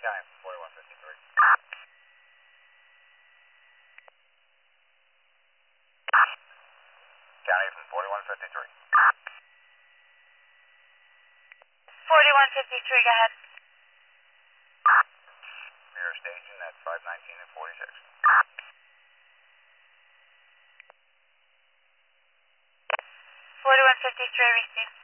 County from 4153. County from 4153. 4153, go ahead. Mirror station at 519 and 46. 4153, receive.